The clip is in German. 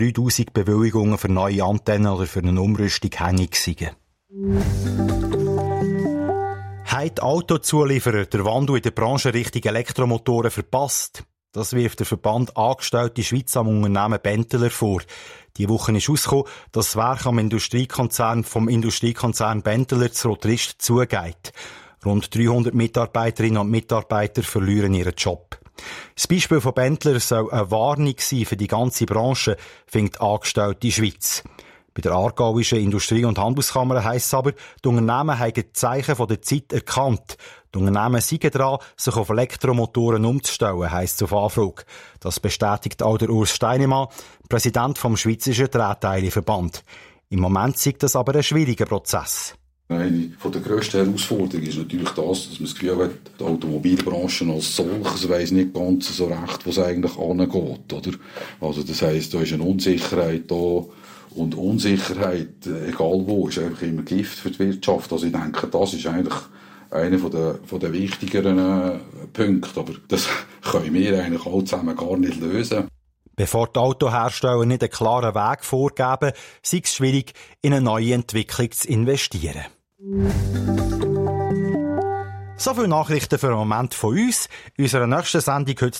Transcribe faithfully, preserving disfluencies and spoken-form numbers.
dreitausend Bewilligungen für neue Antennen oder für eine Umrüstung hängig seien. Haben die Autozulieferer der Wandel in der Branche Richtung Elektromotoren verpasst? Das wirft der Verband Angestellte Schweiz am Unternehmen Benteler vor. Die Woche ist herausgekommen, dass das Werk am Industriekonzern vom Industriekonzern Benteler zu Rotrist zugeht. Rund dreihundert Mitarbeiterinnen und Mitarbeiter verlieren ihren Job. Das Beispiel von Benteler soll eine Warnung sein für die ganze Branche, findet Angestellte Schweiz. Bei der Aargauischen Industrie- und Handelskammer heisst es aber, die Unternehmen haben die Zeichen von der Zeit erkannt. Die Unternehmen seien dran, sich auf Elektromotoren umzustellen, heisst es auf Anfrage. Das bestätigt auch der Urs Steinemann, Präsident vom Schweizerischen Drehteileverband. Im Moment sei das aber ein schwieriger Prozess. Eine der grössten Herausforderungen ist natürlich das, dass man das Gefühl hat, die Automobilbranche als solches weiss nicht ganz so recht, was eigentlich angeht, oder? Also das heisst, da ist eine Unsicherheit da. Und Unsicherheit, egal wo, ist einfach immer Gift für die Wirtschaft. Also ich denke, das ist eigentlich einer von der, von der wichtigeren äh, Punkte. Aber das können wir eigentlich alle zusammen gar nicht lösen. Bevor die Autohersteller nicht einen klaren Weg vorgeben, sei es schwierig, in eine neue Entwicklung zu investieren. So viele Nachrichten für den Moment von uns. In unserer nächsten Sendung heute